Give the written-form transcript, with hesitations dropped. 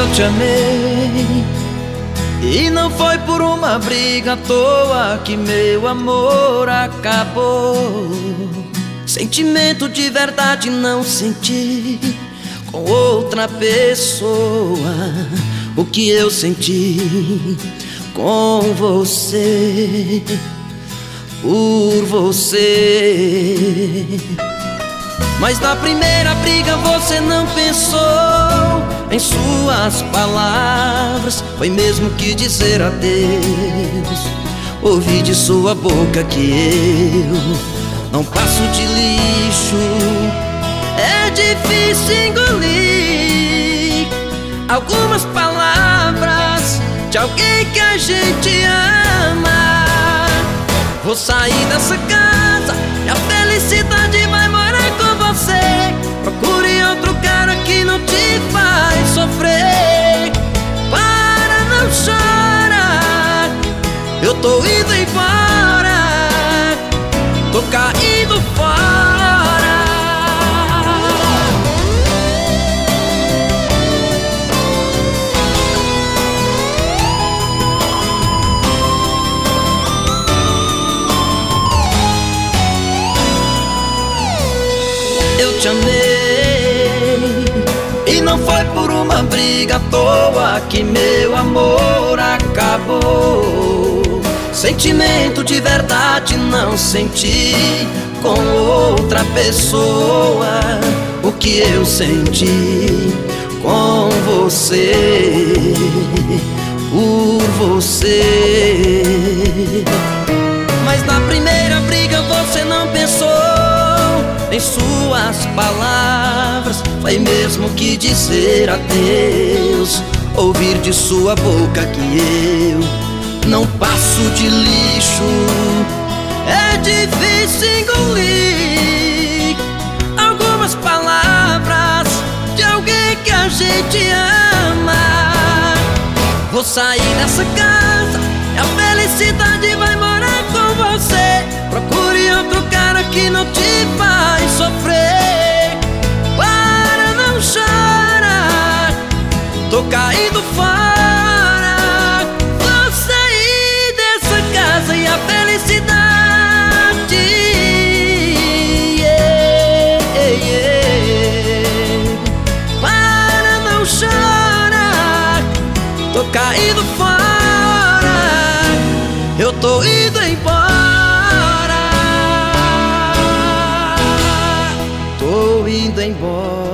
te amei, e não foi por uma briga à toa que meu amor acabou. Sentimento de verdade não senti com outra pessoa o que eu senti com você, por você. Mas na primeira briga você não pensou em suas palavras, foi mesmo que dizer adeus. Ouvi de sua boca que eu não passo de lixo. É difícil engolir algumas palavras de alguém que a gente ama. Vou sair dessa casa e a felicidade vai morar com você. Procure outro cara que não te faz sofrer. Para, não chora, eu tô indo embora, tô caindo fora. Eu te amei, e não foi por uma briga à toa que meu amor acabou. Sentimento de verdade não senti com outra pessoa o que eu senti com você, por você. Mas na primeira briga você não pensou em suas palavras, foi mesmo que dizer adeus. Ouvir de sua boca que eu não passo de lixo. É difícil engolir algumas palavras de alguém que a gente ama. Vou sair dessa casa e a felicidade vai morar com você. Procure outro cara que não te faz sofrer. Para, não chora, tô caindo fora. Vou sair dessa casa e a felicidade, Para, não chora, tô caindo fora, eu tô indo embora, tô indo embora.